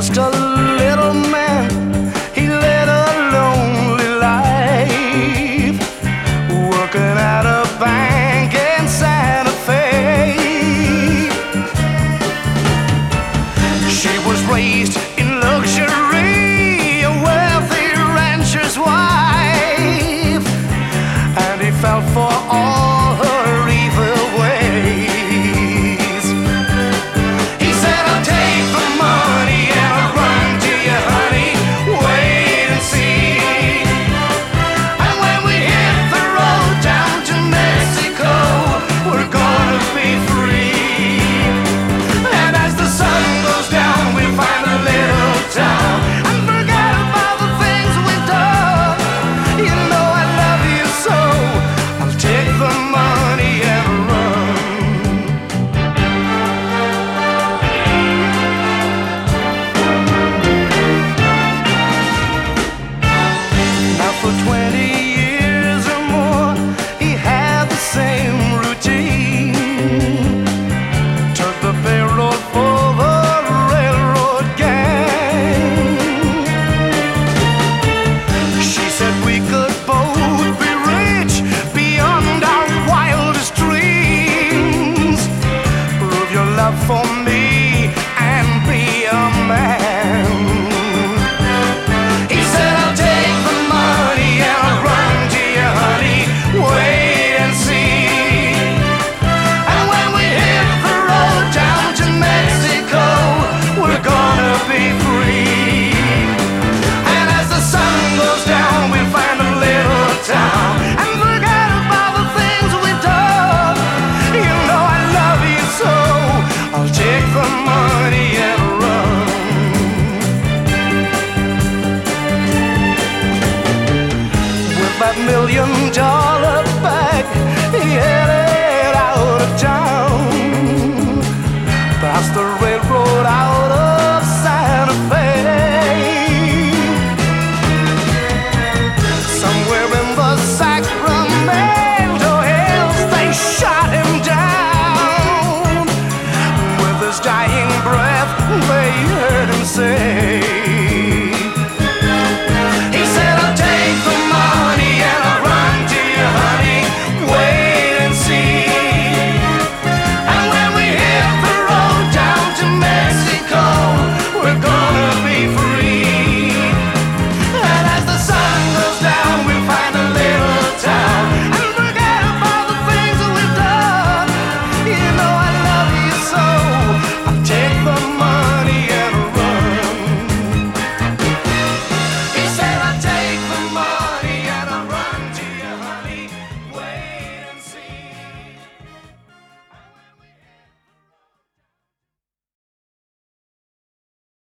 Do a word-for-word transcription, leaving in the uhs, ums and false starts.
just a little man. He led a lonely life, working at a bank in Santa Fe. She was raised in luxury, a wealthy rancher's wife, and he fell for all her evil ways. He said, I'll take the money and I'll run to you, honey, wait and see. And when we hit the road down to Mexico, we're gonna be free. And as the sun goes down, we find a little town and forget about the things we've done. You know I love you so, I'll take the money and run. Now for twenty years or more, he had the same routine. Took the payroll for the railroad gang. She said we could both be rich beyond our wildest dreams. Prove your love for me and be a man. He said, I'll take the money and I'll run to you, honey, wait and see. And when we hit the road down to Mexico, we're gonna be free. And as the sun goes down, we'll find a little town and forget about the things we've done. You know I love you so, I'll take the money and run. With that million dollars